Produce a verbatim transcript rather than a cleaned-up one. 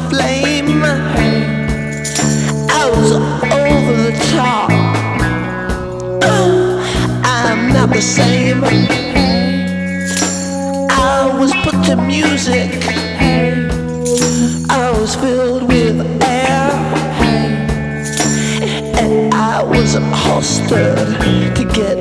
flame. I was over the top. I'm not the same. I was put to music. I was filled with air, and I was holstered to get